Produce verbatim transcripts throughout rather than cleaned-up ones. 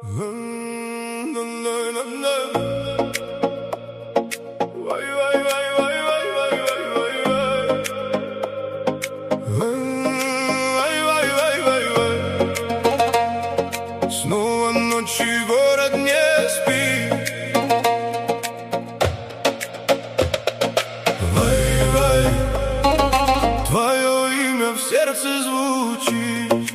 Снова ночи, город не спит. Вай-вай, твое имя в сердце звучит.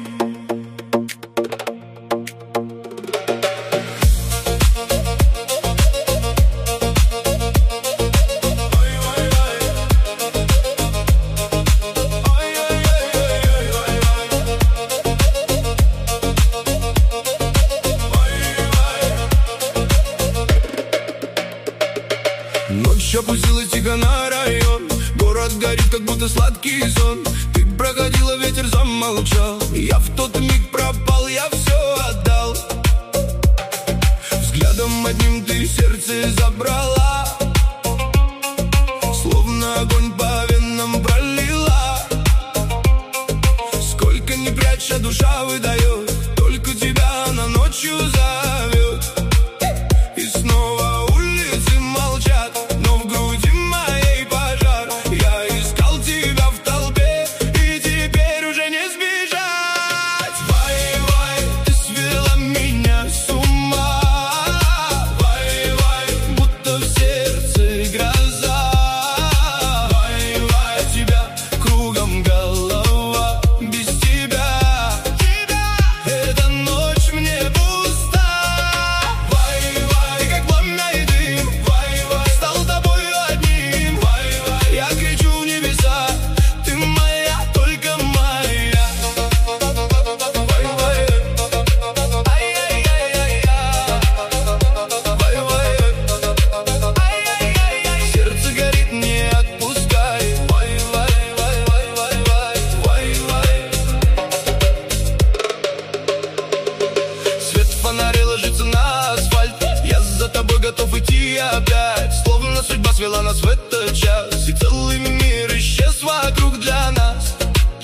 Ночь опустилась тихо на район. Город горит, как будто сладкий сон. Ты проходила, ветер замолчал. Я в тот миг пропал, я все отдал. Взглядом одним ты сердце забрала, словно огонь по венам пролила. Сколько ни пряча, душа выдает, только тебя она ночью зовет. И снова улицы молчат, но в груди моей пожар. Я искал тебя в толпе, и теперь уже не сбежать. Вай-вай, ты свела меня с ума. Вай-вай, будто в сердце гроза. Вай-вай, тебя кругом голова, без тебя, тебя эта ночь мне пуста. Вай-вай, как пламя и дым. Вай-вай, стал тобою одним. Вай-вай, я кричу в небеса, ты моя, только моя. Вай-вай, ай-яй-яй-яй-я. Вай-вай, ай-яй-яй-яй. Сердце горит, не отпускай. Вай-вай, вай-вай-вай-вай. Вай-вай. Свет фонаря ложится на асфальт. Я за тобой готов идти опять. Словно судьба свела нас в этот час, и целый мир исчез вокруг для нас.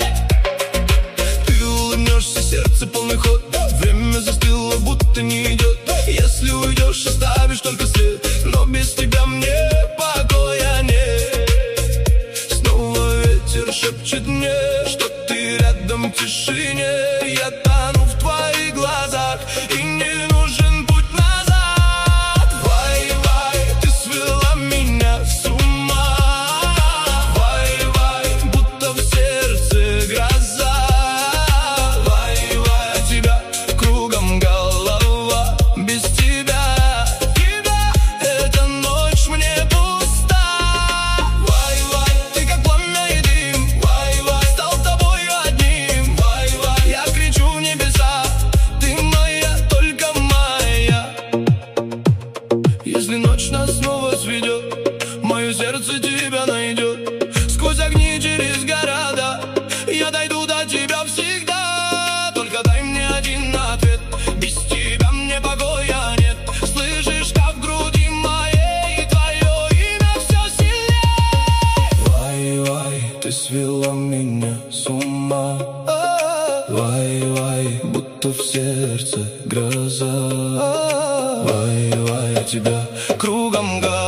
Ты улыбнешься, сердце полный ход. Время застыло, будто не идет. Если уйдешь, оставишь только след, но без тебя мне покоя нет. Снова ветер шепчет мне, что ты рядом в тишине. Я тону в твоих глазах, и не нужен путь назад. Вай-вай, ты свела меня с ума. Вай-вай, будто в сердце гроза. Вай-вай, тебя кругом голова, без тебя, тебя эта ночь мне пуста. Вай-вай, ты как пламя и дым. Вай-вай, стал тобою одним. Вай-вай, я кричу в небеса, ты моя, только моя. Если ночь нас снова сведет, мое сердце тебя найдет. Сквозь огни, через города, я дойду до тебя всегда. Только дай мне один ответ, без тебя мне покоя нет. Слышишь, как в груди моей твое имя все сильнее. Вай-вай, ты свела меня с ума. Вай-вай, будто в сердце гроза. Вай-вай, тебя кругом голова.